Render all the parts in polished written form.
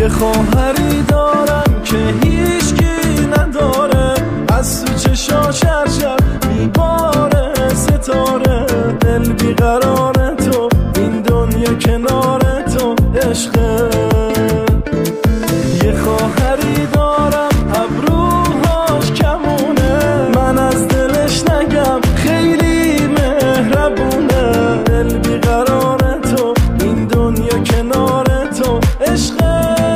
یه خواهری دارم که هیچکی نداره، از تو چشاش هر شب میباره ستاره. دل بیقرار تو، این دنیا کنار تو عشقه. یه خواهری دارم ابروهاش کمونه، من از دلش نگم خیلی مهربونه. دل بیقرار تو، این دنیا کنار تو عشقه.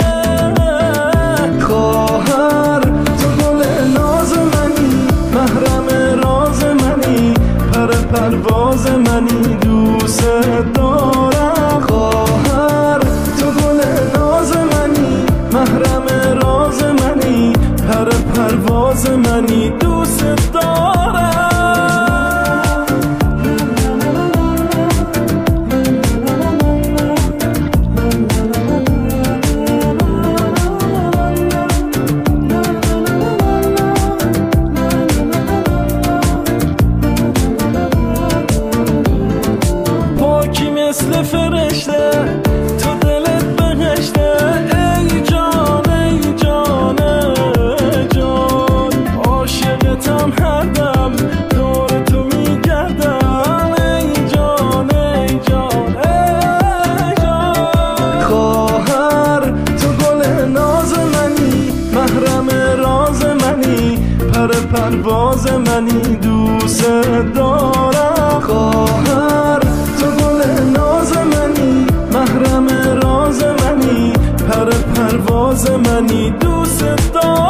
خواهر تو گل ناز منی، محرم راز منی، پرواز منی، دوست دارم. خواهر تو گل ناز منی، محرم راز منی، پرواز منی، دوست دارم. مثل فرشته تو دلت بهشته، ای جان ای جان ای جان. عاشقتم هر دم دور تو میگردم، ای جان ای جان ای جان. خواهر تو گل ناز منی، محرم راز منی، پرواز منی، دوست دارم. خواهر تو گل ناز منی، محرم راز منی، پرواز منی، دوست دارم.